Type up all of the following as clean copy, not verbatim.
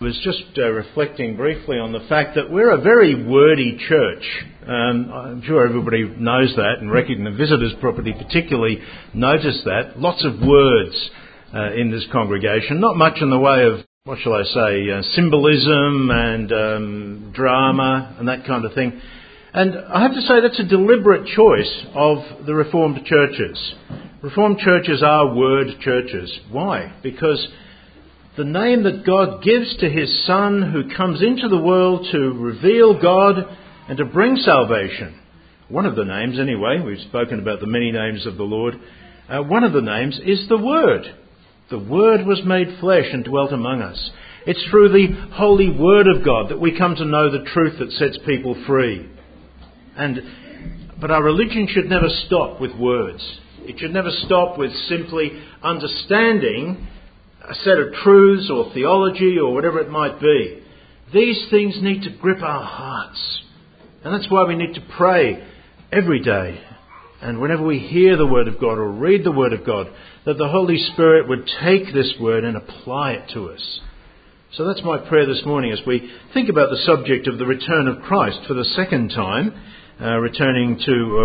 I was just reflecting briefly on the fact that we're a very wordy church. I'm sure everybody knows that, and the visitors probably particularly notice that. Lots of words in this congregation, not much in the way of, what shall I say, symbolism and drama and that kind of thing. And I have to say that's a deliberate choice of the Reformed churches. Reformed churches are word churches. Why? Because the name that God gives to His Son, who comes into the world to reveal God and to bring salvation. One of the names, anyway, we've spoken about the many names of the Lord. One of the names is the Word. The Word was made flesh and dwelt among us. It's through the holy Word of God that we come to know the truth that sets people free. But our religion should never stop with words. It should never stop with simply understanding a set of truths or theology or whatever it might be. These things need to grip our hearts. And that's why we need to pray every day. And whenever we hear the Word of God or read the Word of God, that the Holy Spirit would take this Word and apply it to us. So that's my prayer this morning as we think about the subject of the return of Christ for the second time. Returning to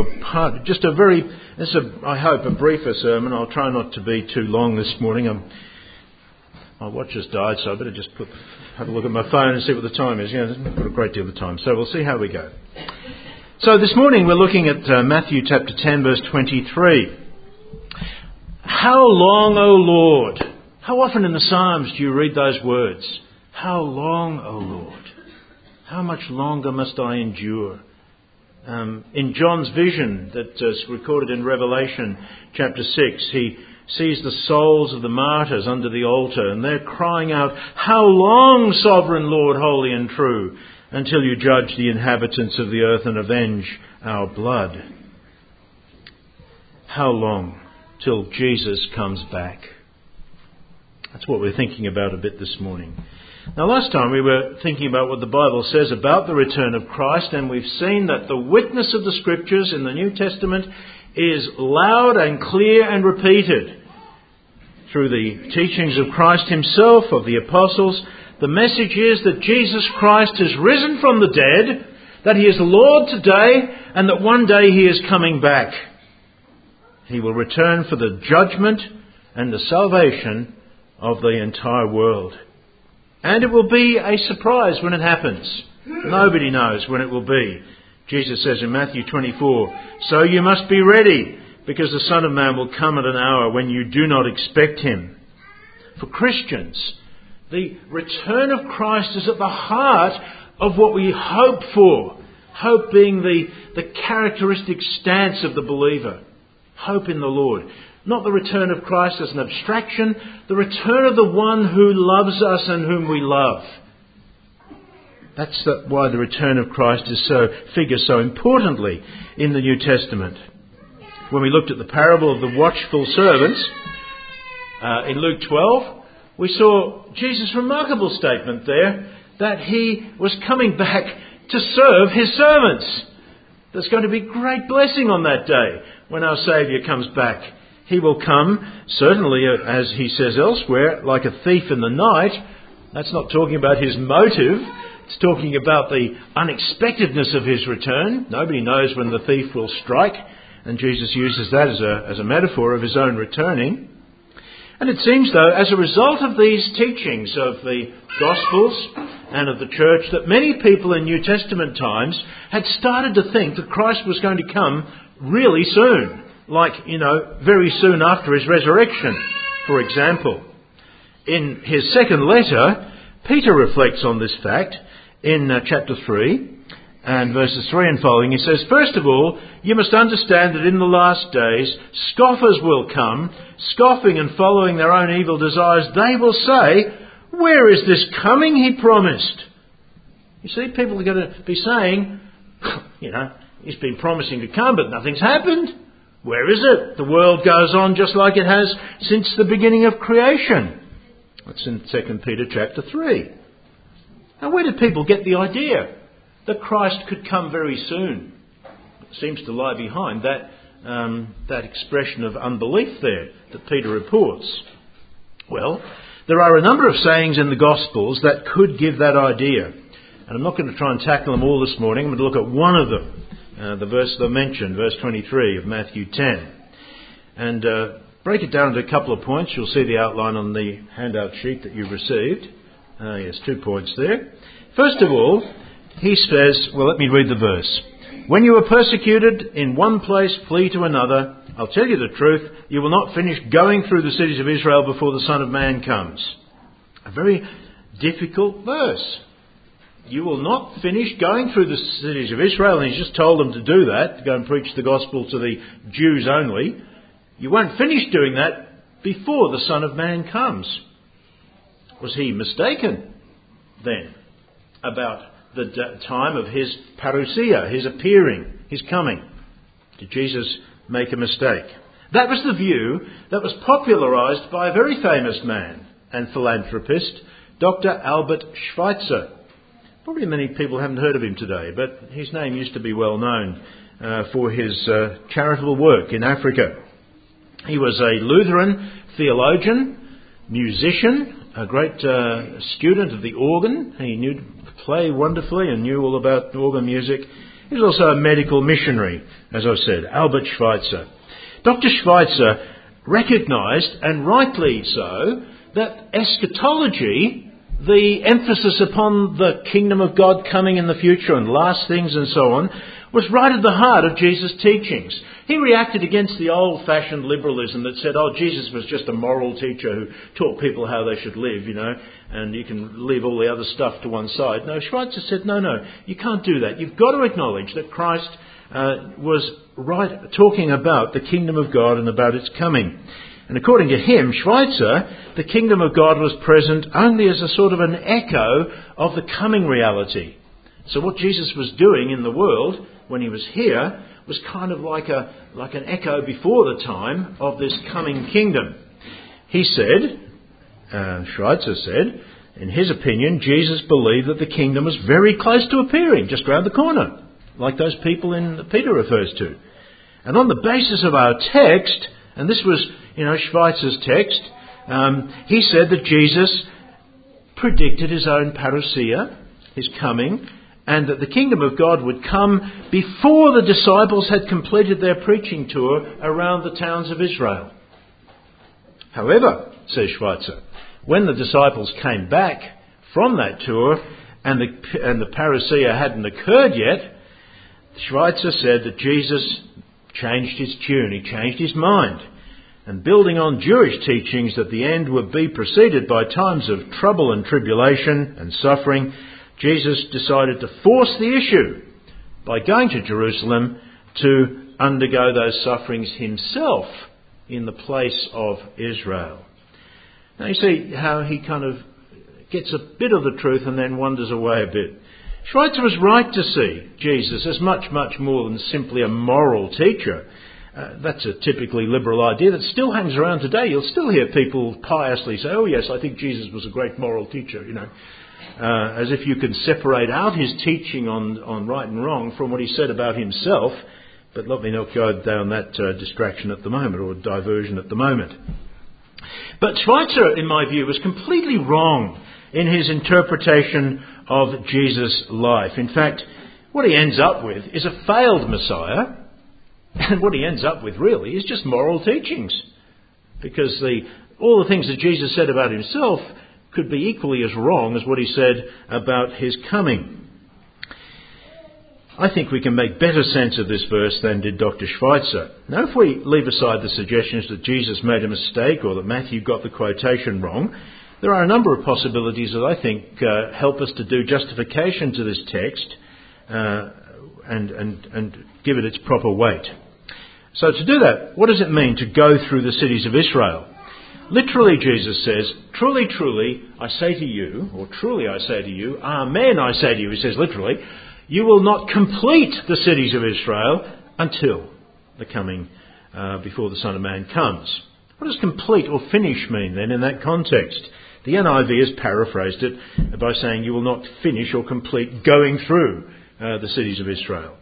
I hope, a briefer sermon. I'll try not to be too long this morning. My watch has died, so I better just have a look at my phone and see what the time is. It's not a great deal of time, so we'll see how we go. So this morning we're looking at Matthew chapter 10, verse 23. How long, O Lord? How often in the Psalms do you read those words? How long, O Lord? How much longer must I endure? In John's vision that is recorded in Revelation chapter 6, he sees the souls of the martyrs under the altar, and they're crying out, "How long, sovereign Lord, holy and true, until you judge the inhabitants of the earth and avenge our blood?" How long till Jesus comes back? That's what we're thinking about a bit this morning. Now, last time we were thinking about what the Bible says about the return of Christ, and we've seen that the witness of the Scriptures in the New Testament is loud and clear and repeated. Through the teachings of Christ Himself, of the Apostles, the message is that Jesus Christ has risen from the dead, that He is Lord today, and that one day He is coming back. He will return for the judgment and the salvation of the entire world. And it will be a surprise when it happens. Nobody knows when it will be. Jesus says in Matthew 24, "So you must be ready, because the Son of Man will come at an hour when you do not expect Him." For Christians, the return of Christ is at the heart of what we hope for. Hope being the characteristic stance of the believer. Hope in the Lord. Not the return of Christ as an abstraction, the return of the one who loves us and whom we love. That's why the return of Christ figures so importantly in the New Testament. When we looked at the parable of the watchful servants in Luke 12, we saw Jesus' remarkable statement there that He was coming back to serve His servants. There's going to be great blessing on that day when our Saviour comes back. He will come, certainly, as He says elsewhere, like a thief in the night. That's not talking about His motive. It's talking about the unexpectedness of His return. Nobody knows when the thief will strike. And Jesus uses that as a metaphor of His own returning. And it seems, though, as a result of these teachings of the Gospels and of the church, that many people in New Testament times had started to think that Christ was going to come really soon. Very soon after His resurrection, for example. In his second letter, Peter reflects on this fact in chapter 3 and verses 3 and following. He says, "First of all, you must understand that in the last days, scoffers will come, scoffing and following their own evil desires. They will say, 'Where is this coming He promised?'" You see, people are going to be saying, He's been promising to come, but nothing's happened. Where is it? The world goes on just like it has since the beginning of creation. That's in 2 Peter chapter 3. Now, where did people get the idea that Christ could come very soon? It seems to lie behind that expression of unbelief there that Peter reports. Well, There are a number of sayings in the Gospels that could give that idea. And I'm not going to try and tackle them all this morning. I'm going to look at one of them, the verse that I mentioned, verse 23 of Matthew 10. And break it down into a couple of points. You'll see the outline on the handout sheet that you've received. Yes, 2 points there. First of all, he says, well, let me read the verse. When you are persecuted in one place, flee to another. I'll tell you the truth, you will not finish going through the cities of Israel before the Son of Man comes. A very difficult verse. You will not finish going through the cities of Israel, and he's just told them to do that, to go and preach the gospel to the Jews only. You won't finish doing that before the Son of Man comes. Was he mistaken then about the time of his parousia, his appearing, his coming? Did Jesus make a mistake? That was the view that was popularised by a very famous man and philanthropist, Dr. Albert Schweitzer. Probably many people haven't heard of him today, but his name used to be well known for his charitable work in Africa. He was a Lutheran theologian, musician, a great student of the organ. He knew to play wonderfully and knew all about organ music. He was also a medical missionary, as I said, Albert Schweitzer. Dr. Schweitzer recognised, and rightly so, that eschatology, the emphasis upon the kingdom of God coming in the future and last things and so on, was right at the heart of Jesus' teachings. He reacted against the old-fashioned liberalism that said, oh, Jesus was just a moral teacher who taught people how they should live, and you can leave all the other stuff to one side. No, Schweitzer said, no, you can't do that. You've got to acknowledge that Christ was right talking about the kingdom of God and about its coming. And according to him, Schweitzer, the kingdom of God was present only as a sort of an echo of the coming reality. So what Jesus was doing in the world when he was here was kind of like an echo before the time of this coming kingdom. He said, Schweitzer said, in his opinion, Jesus believed that the kingdom was very close to appearing, just round the corner, like those people that Peter refers to. And on the basis of our text, and this was, Schweitzer's text, he said that Jesus predicted his own parousia, his coming, and that the kingdom of God would come before the disciples had completed their preaching tour around the towns of Israel. However, says Schweitzer, when the disciples came back from that tour and the parousia hadn't occurred yet, Schweitzer said that Jesus changed his tune, he changed his mind. And building on Jewish teachings that the end would be preceded by times of trouble and tribulation and suffering, Jesus decided to force the issue by going to Jerusalem to undergo those sufferings himself in the place of Israel. Now you see how he kind of gets a bit of the truth and then wanders away a bit. Schweitzer was right to see Jesus as much, much more than simply a moral teacher. That's a typically liberal idea that still hangs around today. You'll still hear people piously say, oh yes, I think Jesus was a great moral teacher, as if you can separate out his teaching on right and wrong from what he said about himself. But let me not go down that distraction at the moment, or diversion at the moment. But Schweitzer, in my view, was completely wrong in his interpretation of Jesus' life. In fact, what he ends up with is a failed Messiah, and what he ends up with really is just moral teachings. Because all the things that Jesus said about himself could be equally as wrong as what he said about his coming. I think we can make better sense of this verse than did Dr. Schweitzer. Now, if we leave aside the suggestions that Jesus made a mistake or that Matthew got the quotation wrong, there are a number of possibilities that I think help us to do justification to this text and give it its proper weight. So to do that, what does it mean to go through the cities of Israel? Literally, Jesus says, truly, truly, I say to you, or truly I say to you, amen, I say to you, he says literally, you will not complete the cities of Israel until the coming before the Son of Man comes. What does complete or finish mean then in that context? The NIV has paraphrased it by saying you will not finish or complete going through the cities of Israel.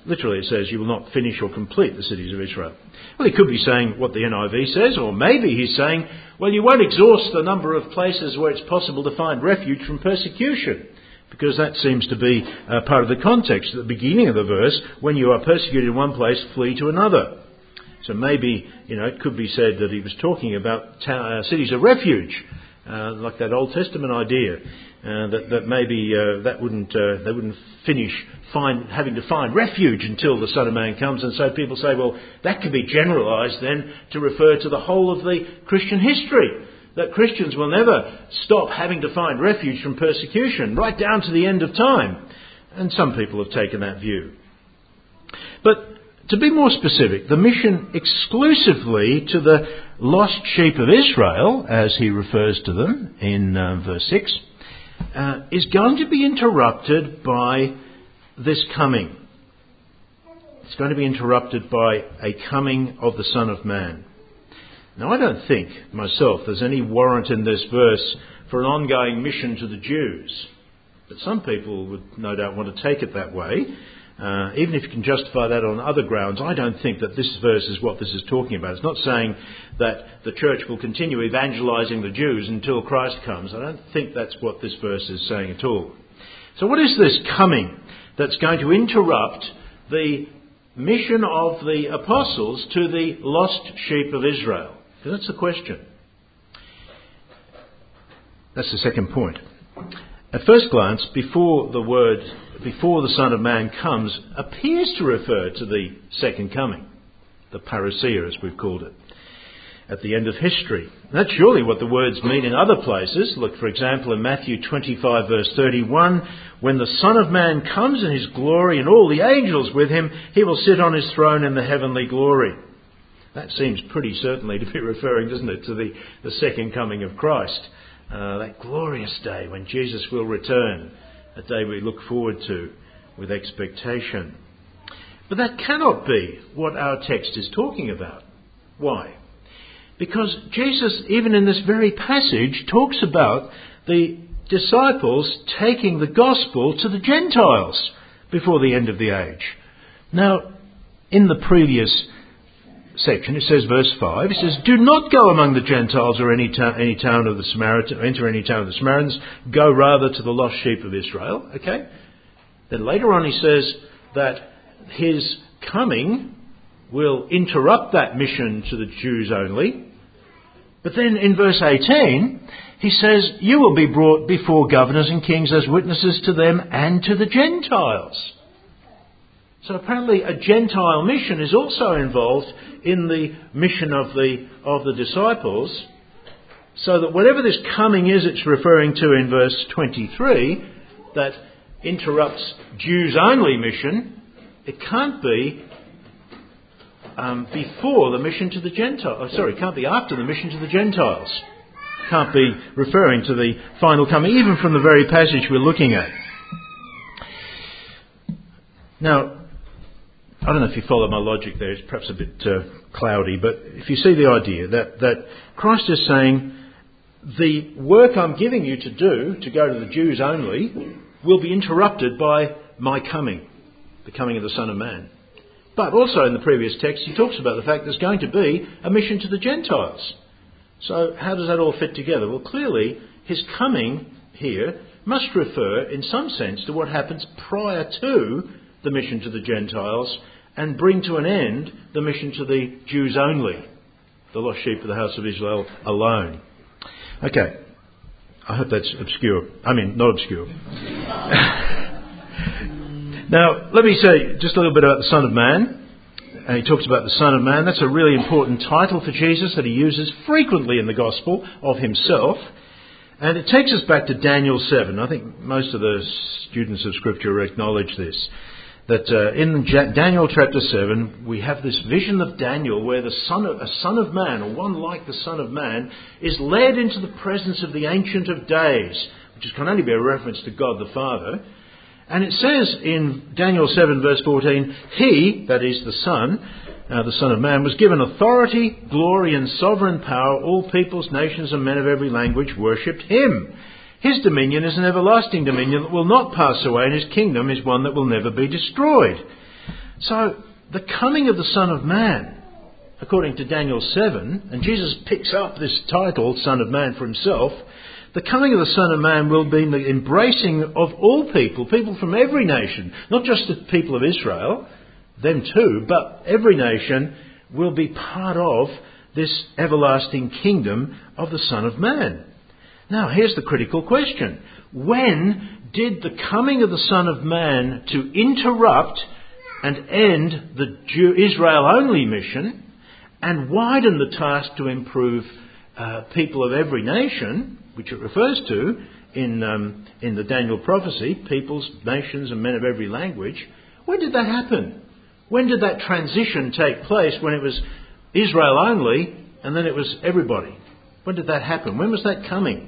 Literally it says, you will not finish or complete the cities of Israel. Well, he could be saying what the NIV says, or maybe he's saying, well, you won't exhaust the number of places where it's possible to find refuge from persecution. Because that seems to be part of the context at the beginning of the verse. When you are persecuted in one place, flee to another. So maybe, it could be said that he was talking about cities of refuge, like that Old Testament idea, that maybe they wouldn't finish having to find refuge until the Son of Man comes. And so people say, well, that could be generalised then to refer to the whole of the Christian history. That Christians will never stop having to find refuge from persecution, right down to the end of time. And some people have taken that view. But to be more specific, the mission exclusively to the lost sheep of Israel, as he refers to them in verse 6, is going to be interrupted by this coming. It's going to be interrupted by a coming of the Son of Man. Now, I don't think, myself, there's any warrant in this verse for an ongoing mission to the Jews. But some people would no doubt want to take it that way. Even if you can justify that on other grounds, I don't think that this verse is what this is talking about. It's not saying that the church will continue evangelising the Jews until Christ comes. I don't think that's what this verse is saying at all. So what is this coming that's going to interrupt the mission of the apostles to the lost sheep of Israel? Because that's the question. That's the second point. At first glance, before the Son of Man comes, appears to refer to the second coming, the parousia as we've called it, at the end of history. That's surely what the words mean in other places. Look, for example, in Matthew 25 verse 31, when the Son of Man comes in his glory and all the angels with him, he will sit on his throne in the heavenly glory. That seems pretty certainly to be referring, doesn't it, to the second coming of Christ. That glorious day when Jesus will return, a day we look forward to with expectation. But that cannot be what our text is talking about. Why? Because Jesus, even in this very passage, talks about the disciples taking the gospel to the Gentiles before the end of the age. Now, in the previous section, it says, verse 5, it says, do not go among the Gentiles or enter any town of the Samaritans, go rather to the lost sheep of Israel. Okay? Then later on he says that his coming will interrupt that mission to the Jews only. But then in verse 18, he says, you will be brought before governors and kings as witnesses to them and to the Gentiles. So apparently a Gentile mission is also involved in the mission of the disciples, so that whatever this coming is it's referring to in verse 23, that interrupts Jews only mission, it can't be before the mission to the Gentiles. It can't be after the mission to the Gentiles. It can't be referring to the final coming, even from the very passage we're looking at. Now, I don't know if you follow my logic there, it's perhaps a bit cloudy, but if you see the idea that Christ is saying, the work I'm giving you to do, to go to the Jews only, will be interrupted by my coming, the coming of the Son of Man. But also in the previous text, he talks about the fact there's going to be a mission to the Gentiles. So how does that all fit together? Well, clearly, his coming here must refer, in some sense, to what happens prior to the mission to the Gentiles and bring to an end the mission to the Jews only, the lost sheep of the house of Israel alone. Okay, I hope that's obscure. I mean, not obscure. Now, let me say just a little bit about the Son of Man. He talks about the Son of Man. That's a really important title for Jesus that he uses frequently in the Gospel of himself. And it takes us back to Daniel 7. I think most of the students of Scripture acknowledge this. That in Daniel chapter 7, we have this vision of Daniel where a son of man, or one like the Son of Man, is led into the presence of the Ancient of Days, which can only be a reference to God the Father. And it says in Daniel 7 verse 14, he, that is the Son of Man, was given authority, glory and sovereign power. All peoples, nations and men of every language worshipped him. His dominion is an everlasting dominion that will not pass away, and his kingdom is one that will never be destroyed. So, the coming of the Son of Man, according to Daniel 7, and Jesus picks up this title, Son of Man, for himself, the coming of the Son of Man will be the embracing of all people, people from every nation, not just the people of Israel, them too, but every nation will be part of this everlasting kingdom of the Son of Man. Now, here's the critical question. When did the coming of the Son of Man to interrupt and end the Israel-only mission and widen the task to improve people of every nation, which it refers to in the Daniel prophecy, peoples, nations and men of every language, when did that happen? When did that transition take place when it was Israel only and then it was everybody? When did that happen? When was that coming?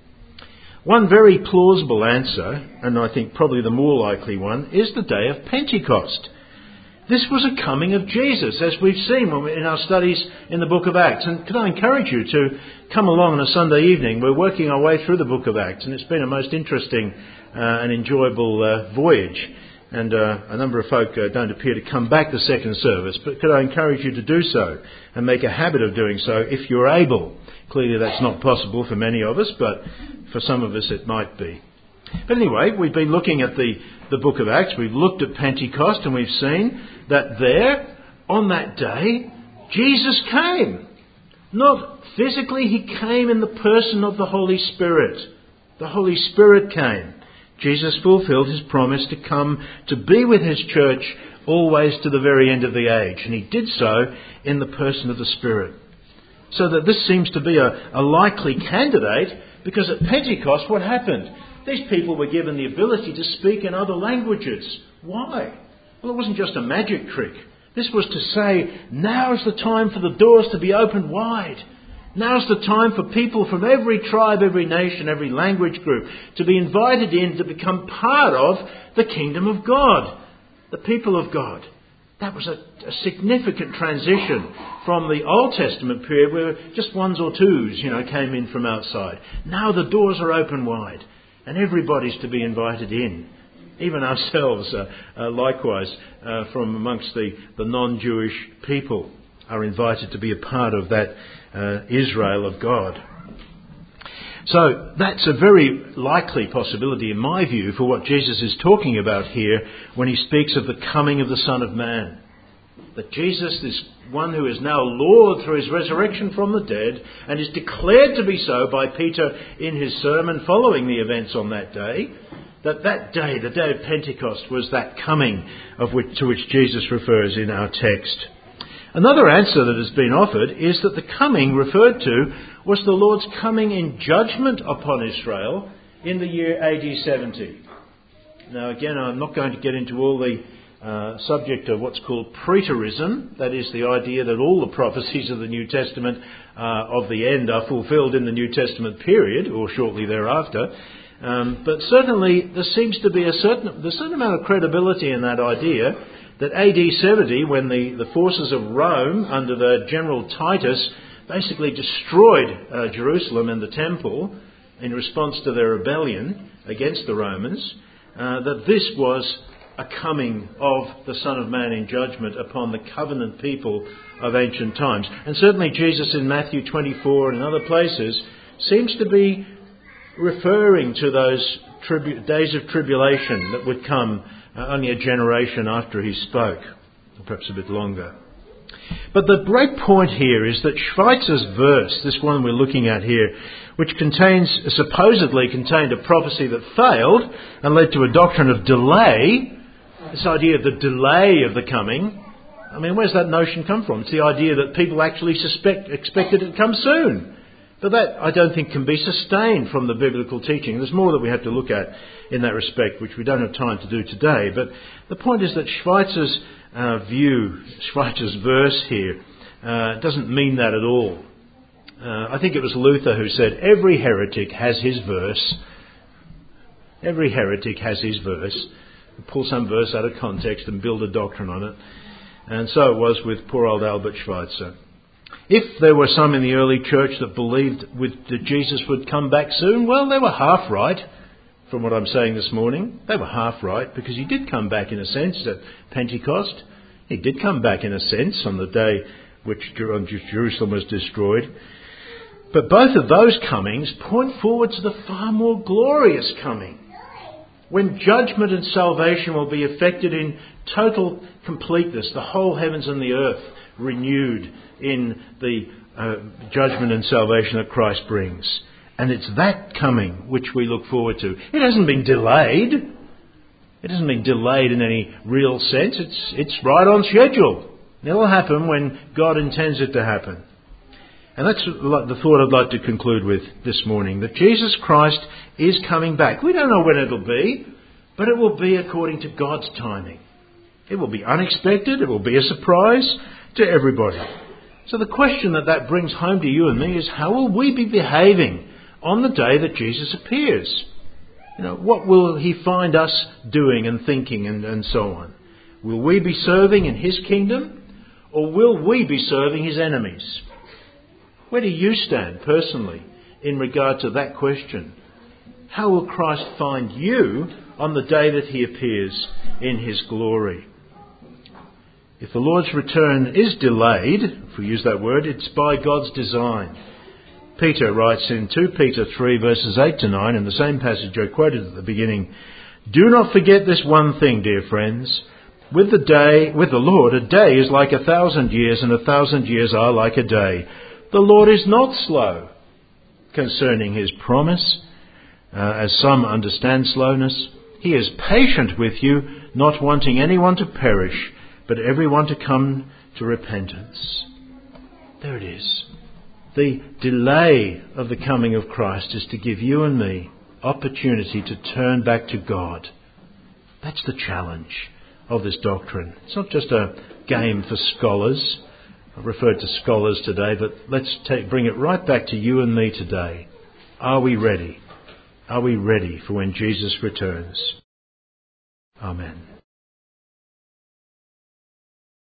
One very plausible answer, and I think probably the more likely one, is the day of Pentecost. This was a coming of Jesus, as we've seen in our studies in the book of Acts. And can I encourage you to come along on a Sunday evening? We're working our way through the book of Acts, and it's been a most interesting and enjoyable voyage. And a number of folk don't appear to come back the second service, but could I encourage you to do so and make a habit of doing so if you're able? Clearly that's not possible for many of us, but for some of us it might be. But anyway, we've been looking at the book of Acts. We've looked at Pentecost and we've seen that there, on that day, Jesus came. Not physically, he came in the person of the Holy Spirit. The Holy Spirit came. Jesus fulfilled his promise to come to be with his church always to the very end of the age. And he did so in the person of the Spirit. So that this seems to be a likely candidate, because at Pentecost, what happened? These people were given the ability to speak in other languages. Why? Well, it wasn't just a magic trick. This was to say, now's the time for the doors to be opened wide. Now's the time for people from every tribe, every nation, every language group to be invited in to become part of the kingdom of God, the people of God. That was a significant transition from the Old Testament period where just ones or twos, came in from outside. Now the doors are open wide and everybody's to be invited in. Even ourselves, likewise, from amongst the non-Jewish people, are invited to be a part of that Israel of God. So that's a very likely possibility, in my view, for what Jesus is talking about here when he speaks of the coming of the Son of Man. That Jesus, this one who is now Lord through his resurrection from the dead, and is declared to be so by Peter in his sermon following the events on that day, that day, the day of Pentecost, was that coming to which Jesus refers in our text. Another answer that has been offered is that the coming referred to was the Lord's coming in judgment upon Israel in the year AD 70. Now again, I'm not going to get into all the subject of what's called preterism, that is the idea that all the prophecies of the New Testament of the end are fulfilled in the New Testament period or shortly thereafter. But certainly there seems to be a certain amount of credibility in that idea that AD 70, when the forces of Rome under the General Titus basically destroyed Jerusalem and the temple in response to their rebellion against the Romans, that this was a coming of the Son of Man in judgment upon the covenant people of ancient times. And certainly Jesus in Matthew 24 and in other places seems to be referring to those days of tribulation that would come only a generation after he spoke, or perhaps a bit longer. But the great point here is that Schweitzer's verse, this one we're looking at here, which supposedly contained a prophecy that failed and led to a doctrine of delay, this idea of the delay of the coming, I mean, where's that notion come from? It's the idea that people actually expected it to come soon. But that, I don't think, can be sustained from the biblical teaching. There's more that we have to look at in that respect, which we don't have time to do today. But the point is that Schweitzer's Schweitzer's verse here, doesn't mean that at all. I think it was Luther who said, every heretic has his verse. Every heretic has his verse. Pull some verse out of context and build a doctrine on it. And so it was with poor old Albert Schweitzer. If there were some in the early church that believed that Jesus would come back soon, well, they were half right from what I'm saying this morning. They were half right because he did come back in a sense at Pentecost. He did come back in a sense on the day which Jerusalem was destroyed. But both of those comings point forward to the far more glorious coming, when judgment and salvation will be effected in total completeness, the whole heavens and the earth renewed in the judgment and salvation that Christ brings. And it's that coming which we look forward to. It hasn't been delayed. It hasn't been delayed in any real sense. It's right on schedule. It will happen when God intends it to happen. And that's the thought I'd like to conclude with this morning, that Jesus Christ is coming back. We don't know when it'll be, but it will be according to God's timing. It will be unexpected. It will be a surprise to everybody. So the question that brings home to you and me is, how will we be behaving on the day that Jesus appears? What will he find us doing and thinking and so on? Will we be serving in his kingdom, or will we be serving his enemies? Where do you stand personally in regard to that question? How will Christ find you on the day that he appears in his glory? If the Lord's return is delayed, if we use that word, it's by God's design. Peter writes in 2 Peter 3 verses 8 to 9, in the same passage I quoted at the beginning, "Do not forget this one thing, dear friends. With the Lord, a day is like 1,000 years, and 1,000 years are like a day. The Lord is not slow concerning his promise, as some understand slowness. He is patient with you, not wanting anyone to perish, but everyone to come to repentance." There it is. The delay of the coming of Christ is to give you and me opportunity to turn back to God. That's the challenge of this doctrine. It's not just a game for scholars. I've referred to scholars today, but let's bring it right back to you and me today. Are we ready? Are we ready for when Jesus returns? Amen.